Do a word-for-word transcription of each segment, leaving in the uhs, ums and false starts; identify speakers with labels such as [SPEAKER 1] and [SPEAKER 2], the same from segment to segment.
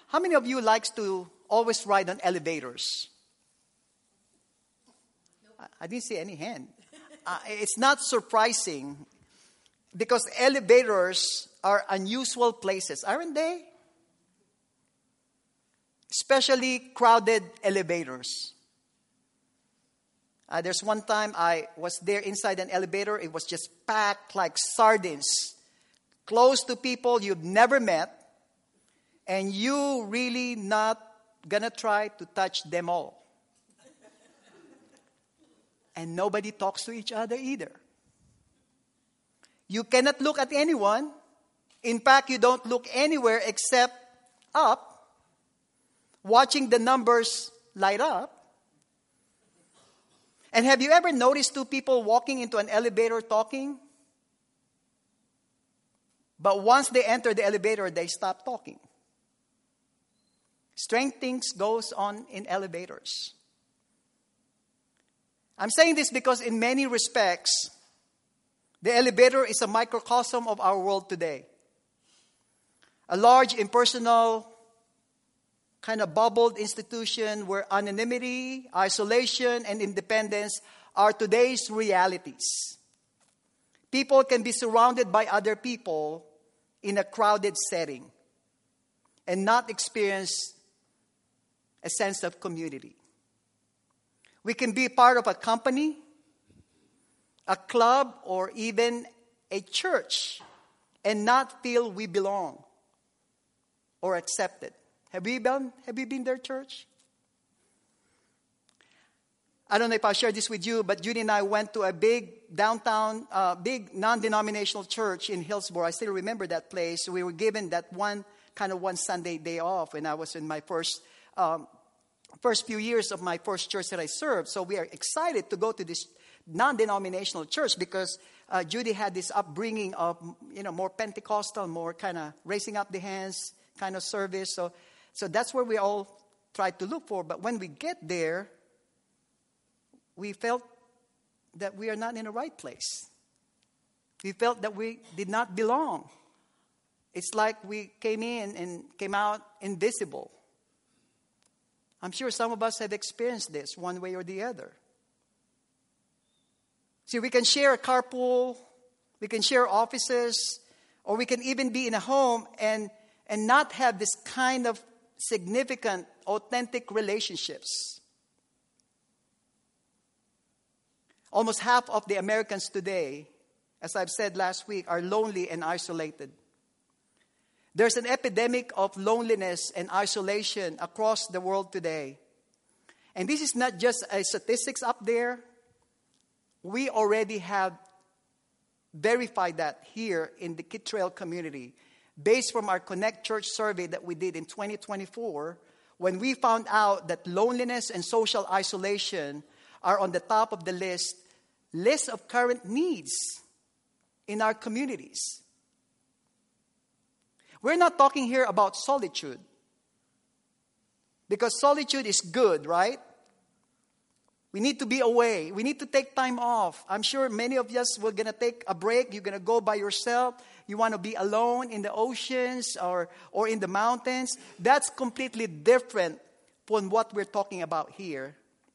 [SPEAKER 1] How many of you likes to always ride on elevators? I, I didn't see any hand. Uh, it's not surprising because elevators are unusual places, aren't they? Especially crowded elevators. Uh, there's one time I was there inside an elevator. It was just packed like sardines, close to people you've never met, and you really not gonna try to touch them all. And nobody talks to each other either. You cannot look at anyone. In fact, you don't look anywhere except up, watching the numbers light up. And have you ever noticed two people walking into an elevator talking? But once they enter the elevator, they stop talking. Strange things goes on in elevators. I'm saying this because in many respects, the elevator is a microcosm of our world today. A large, impersonal, kind of bubbled institution where anonymity, isolation, and independence are today's realities. People can be surrounded by other people in a crowded setting and not experience a sense of community. We can be part of a company, a club, or even a church and not feel we belong or accepted. Have you been, have you been there, church? I don't know if I'll share this with you, but Judy and I went to a big downtown, uh, big non-denominational church in Hillsborough. I still remember that place. We were given that one, kind of one Sunday day off when I was in my first, um, first few years of my first church that I served. So we are excited to go to this non-denominational church because uh, Judy had this upbringing of, you know, more Pentecostal, more kind of raising up the hands kind of service. So So that's where we all tried to look for. But when we get there, we felt that we are not in the right place. We felt that we did not belong. It's like we came in and came out invisible. I'm sure some of us have experienced this one way or the other. See, we can share a carpool, we can share offices, or we can even be in a home and, and not have this kind of significant, authentic relationships. Almost half of the Americans today, as I've said last week, are lonely and isolated. There's an epidemic of loneliness and isolation across the world today. And this is not just a statistics up there. We already have verified that here in the Kid Trail community, based from our Connect Church survey that we did in twenty twenty-four, when we found out that loneliness and social isolation are on the top of the list, list of current needs in our communities. We're not talking here about solitude, because solitude is good, right? We need to be away. We need to take time off. I'm sure many of us were going to take a break. You're going to go by yourself. You want to be alone in the oceans or, or in the mountains. That's completely different from what we're talking about here.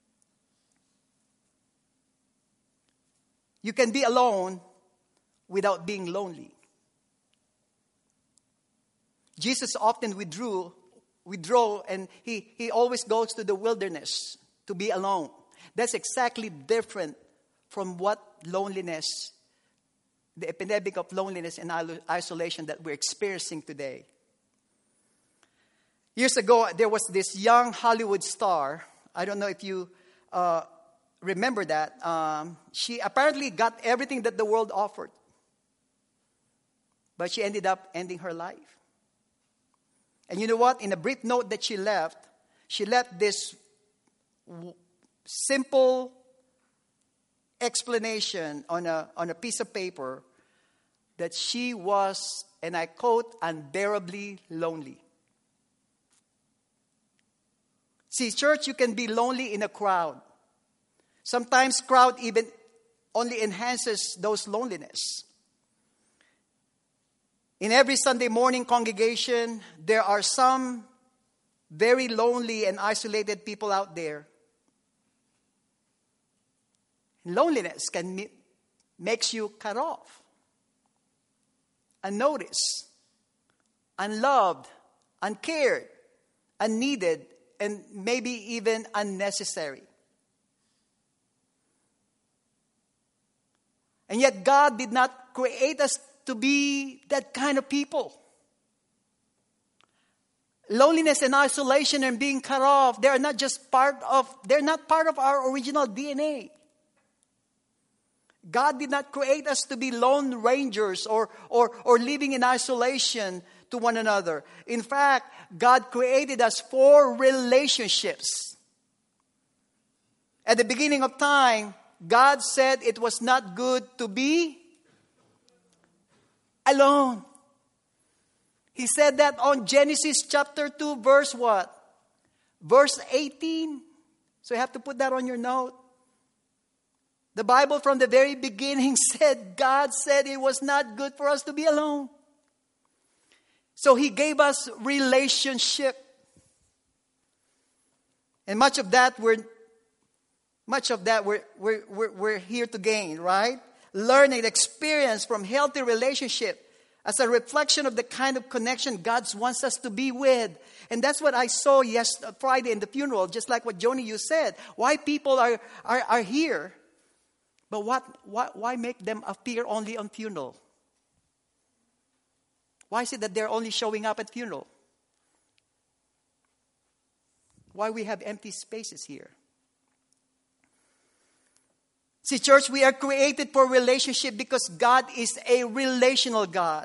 [SPEAKER 1] You can be alone without being lonely. Jesus often withdrew, withdraw, and he, he always goes to the wilderness to be alone. That's exactly different from what loneliness, the epidemic of loneliness and isolation that we're experiencing today. Years ago, there was this young Hollywood star. I don't know if you uh, remember that. Um, she apparently got everything that the world offered. But she ended up ending her life. And you know what? In a brief note that she left, she left this w- simple explanation on a, on a piece of paper that she was, and I quote, unbearably lonely. See, church, you can be lonely in a crowd. Sometimes crowd even only enhances those loneliness. In every Sunday morning congregation, there are some very lonely and isolated people out there. Loneliness can me- makes you cut off, unnoticed, unloved, uncared, unneeded, and maybe even unnecessary. And yet God did not create us to be that kind of people. Loneliness and isolation and being cut off, they are not just part of, they're not part of our original D N A. God did not create us to be lone rangers or, or, or living in isolation to one another. In fact, God created us for relationships. At the beginning of time, God said it was not good to be alone. He said that on Genesis chapter two, verse what? Verse eighteen. So you have to put that on your note. The Bible from the very beginning said, God said it was not good for us to be alone. So He gave us relationship. And much of that we're much of that we're we're we're, we're here to gain, right? Learning experience from healthy relationship as a reflection of the kind of connection God wants us to be with. And that's what I saw yesterday, Friday in the funeral, just like what Joni, you said. Why people are, are, are here. But what, what, why make them appear only on funeral? Why is it that they're only showing up at funeral? Why we have empty spaces here? See, church, we are created for relationship because God is a relational God.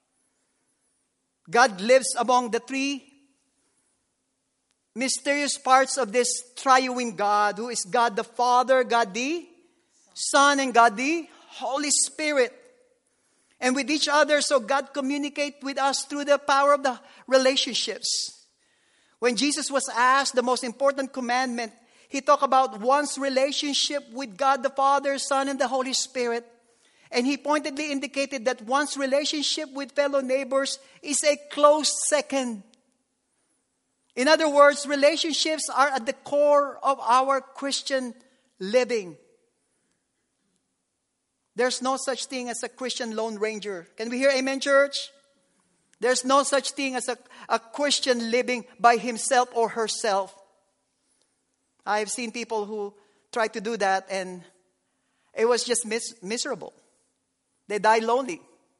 [SPEAKER 1] God lives among the three mysterious parts of this triune God, who is God the Father, God the Son, and God the Holy Spirit. And with each other, so God communicates with us through the power of the relationships. When Jesus was asked the most important commandment, He talked about one's relationship with God the Father, Son, and the Holy Spirit. And He pointedly indicated that one's relationship with fellow neighbors is a close second. In other words, relationships are at the core of our Christian living. There's no such thing as a Christian lone ranger. Can we hear amen, church? There's no such thing as a, a Christian living by himself or herself. I've seen people who try to do that and it was just mis- miserable. They die lonely.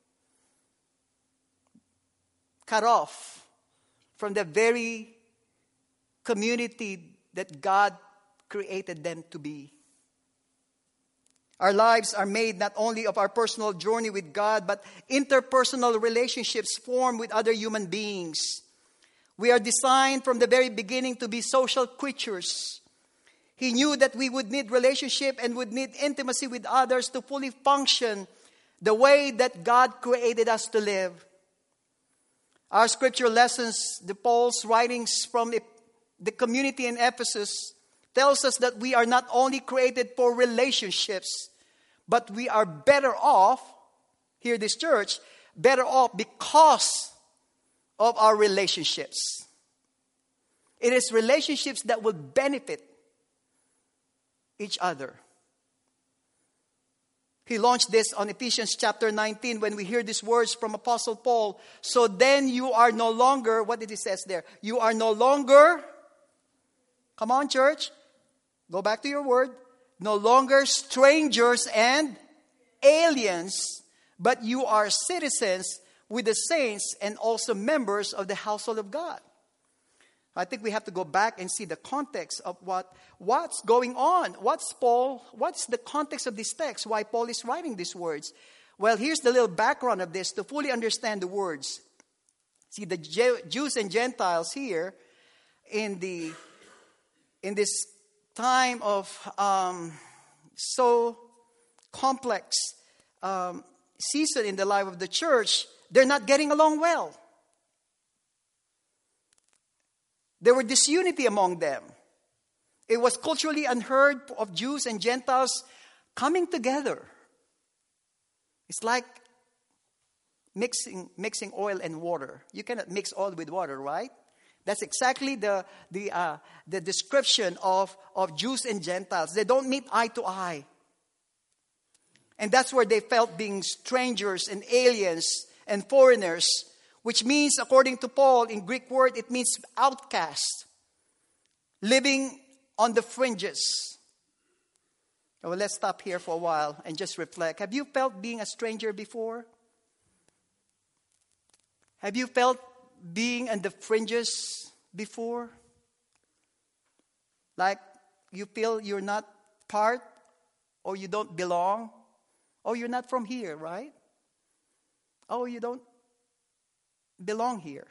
[SPEAKER 1] Cut off from the very community that God created them to be. Our lives are made not only of our personal journey with God, but interpersonal relationships formed with other human beings. We are designed from the very beginning to be social creatures. He knew that we would need relationship and would need intimacy with others to fully function the way that God created us to live. Our scripture lessons, the Paul's writings from the community in Ephesus, tells us that we are not only created for relationships, but we are better off, here this church, better off because of our relationships. It is relationships that will benefit each other. He launched this on Ephesians chapter nineteen when we hear these words from Apostle Paul. So then you are no longer, what did he say there? You are no longer, come on church, go back to your word, no longer strangers and aliens, but you are citizens with the saints and also members of the household of God. I think we have to go back and see the context of what what's going on. What's Paul? What's the context of this text? Why Paul is writing these words? Well, here's the little background of this to fully understand the words. See, the Jews and Gentiles here in the in this time of um, so complex um, season in the life of the church, they're not getting along well. There were disunity among them. It was culturally unheard of Jews and Gentiles coming together. It's like mixing, mixing oil and water. You cannot mix oil with water, right? That's exactly the, the, uh, the description of, of Jews and Gentiles. They don't meet eye to eye. And that's where they felt being strangers and aliens and foreigners, which means, according to Paul, in Greek word, it means outcast, living on the fringes. Well, let's stop here for a while and just reflect. Have you felt being a stranger before? Have you felt being on the fringes before? Like you feel you're not part, or you don't belong? Oh, you're not from here, right? Oh, you don't belong here.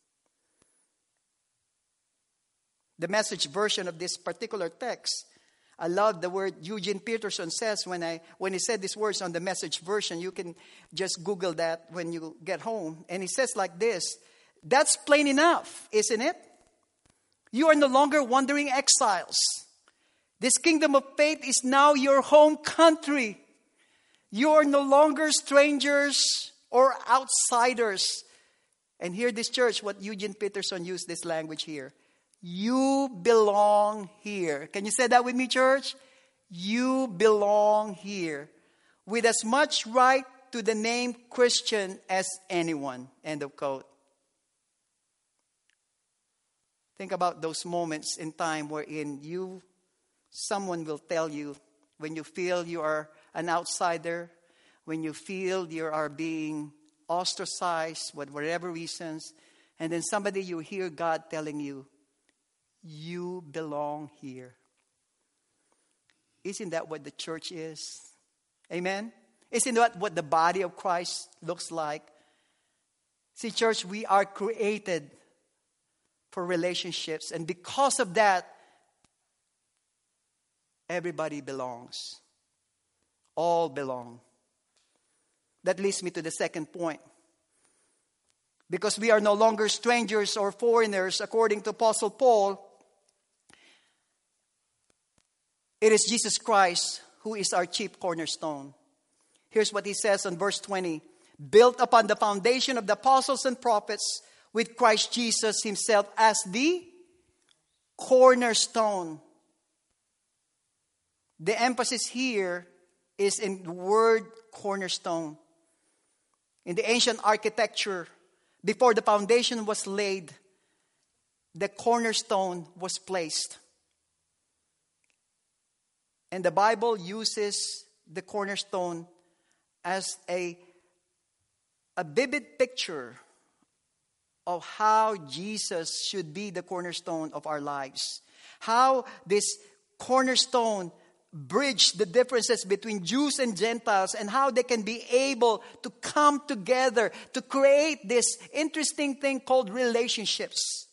[SPEAKER 1] The Message version of this particular text, I love the word Eugene Peterson says when I when he said these words on the Message version. You can just Google that when you get home. And he says like this: that's plain enough, isn't it? You are no longer wandering exiles. This kingdom of faith is now your home country. You are no longer strangers or outsiders. And here this church, what Eugene Peterson used this language here. You belong here. Can you say that with me, church? You belong here. With as much right to the name Christian as anyone. End of quote. Think about those moments in time wherein you, someone will tell you, when you feel you are an outsider, when you feel you are being ostracized for whatever reasons, and then somebody, you hear God telling you, you belong here. Isn't that what the church is? Amen? Isn't that what the body of Christ looks like? See, church, we are created for relationships, and because of that, everybody belongs. All belong. That leads me to the second point. Because we are no longer strangers or foreigners, according to Apostle Paul, it is Jesus Christ who is our chief cornerstone. Here's what he says on verse twenty. Built upon the foundation of the apostles and prophets, with Christ Jesus himself as the cornerstone. The emphasis here is in the word cornerstone. In the ancient architecture, before the foundation was laid, the cornerstone was placed. And the Bible uses the cornerstone as a, a vivid picture of how Jesus should be the cornerstone of our lives. How this cornerstone bridge the differences between Jews and Gentiles, and how they can be able to come together to create this interesting thing called relationships.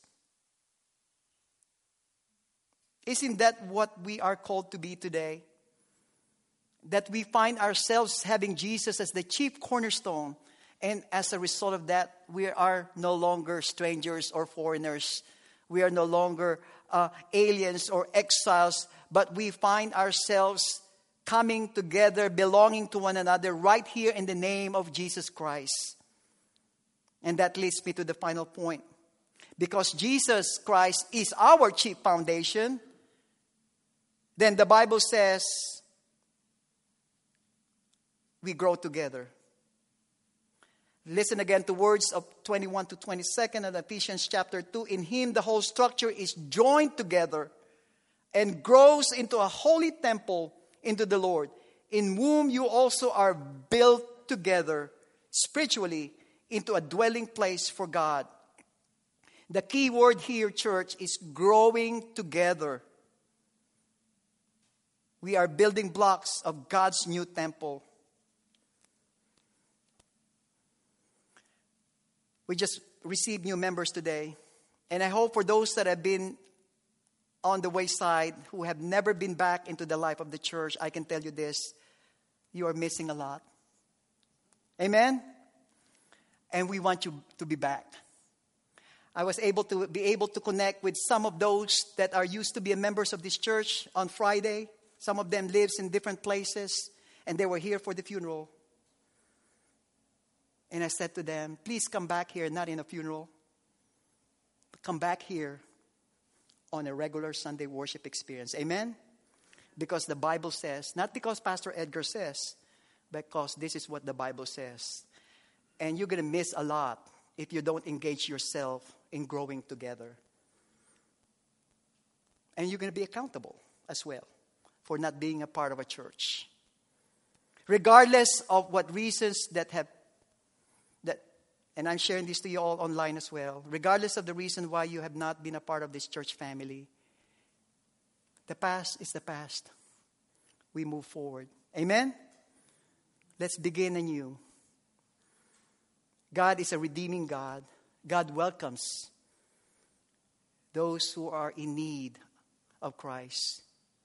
[SPEAKER 1] Isn't that what we are called to be today? That we find ourselves having Jesus as the chief cornerstone, and as a result of that, we are no longer strangers or foreigners. We are no longer uh, aliens or exiles, but we find ourselves coming together, belonging to one another right here in the name of Jesus Christ. And that leads me to the final point. Because Jesus Christ is our chief foundation, then the Bible says we grow together. Listen again to words of twenty-one to twenty-second of Ephesians chapter two. In him the whole structure is joined together and grows into a holy temple into the Lord, in whom you also are built together spiritually into a dwelling place for God. The key word here, church, is growing together. We are building blocks of God's new temple. We just received new members today. And I hope for those that have been on the wayside, who have never been back into the life of the church, I can tell you this: you are missing a lot. Amen? And we want you to be back. I was able to be able to connect with some of those that are used to be members of this church on Friday. Some of them lives in different places, and they were here for the funeral. And I said to them, please come back here, not in a funeral. come back here on a regular Sunday worship experience. Amen? Because the Bible says, not because Pastor Edgar says, because this is what the Bible says. And you're going to miss a lot if you don't engage yourself in growing together. And you're going to be accountable as well for not being a part of a church. Regardless of what reasons that have, that, and I'm sharing this to you all online as well, regardless of the reason why you have not been a part of this church family, the past is the past. We move forward. Amen? Let's begin anew. God is a redeeming God. God welcomes those who are in need of Christ.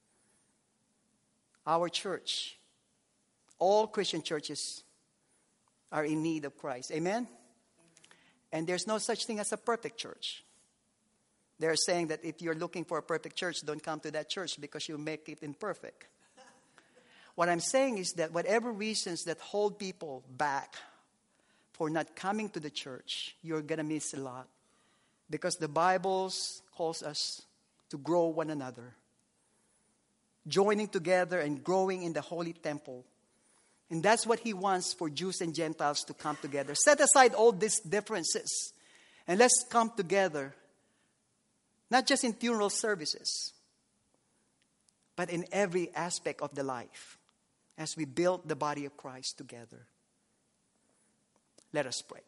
[SPEAKER 1] Our church, all Christian churches, are in need of Christ. Amen? And there's no such thing as a perfect church. They're saying that if you're looking for a perfect church, don't come to that church because you'll make it imperfect. What I'm saying is that whatever reasons that hold people back for not coming to the church, you're going to miss a lot. Because the Bible calls us to grow one another. Joining together and growing in the holy temple. And that's what He wants for Jews and Gentiles to come together. Set aside all these differences. And let's come together. Not just in funeral services. But in every aspect of the life. As we build the body of Christ together. Let us pray.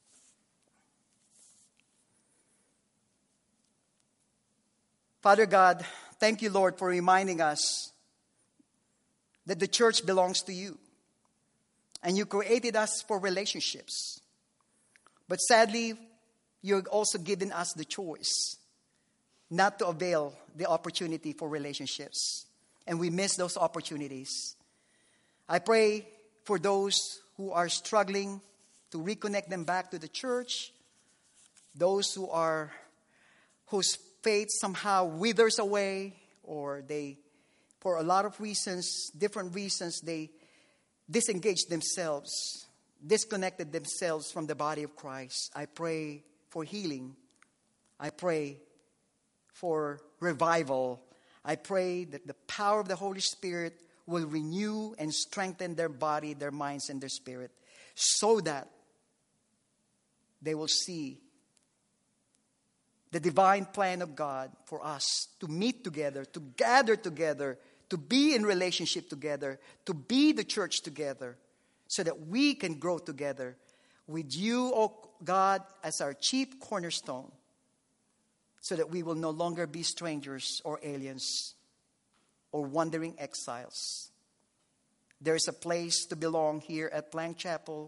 [SPEAKER 1] Father God, thank you, Lord, for reminding us that the church belongs to you. And you created us for relationships. But sadly, you've also given us the choice not to avail the opportunity for relationships. And we miss those opportunities. I pray for those who are struggling to reconnect them back to the church. Those who are, whose faith somehow withers away, or they, for a lot of reasons, different reasons, they disengaged themselves, disconnected themselves from the body of Christ. I pray for healing. I pray for revival. I pray that the power of the Holy Spirit will renew and strengthen their body, their minds, and their spirit, so that they will see the divine plan of God for us to meet together, to gather together, to be in relationship together, to be the church together, so that we can grow together with you, O God, as our chief cornerstone, so that we will no longer be strangers or aliens or wandering exiles. There is a place to belong here at Plank Chapel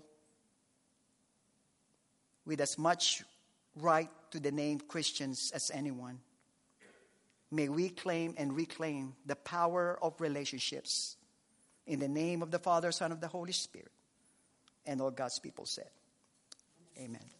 [SPEAKER 1] with as much right to the name Christians as anyone. May we claim and reclaim the power of relationships in the name of the Father, Son, of the Holy Spirit. And all God's people said, amen.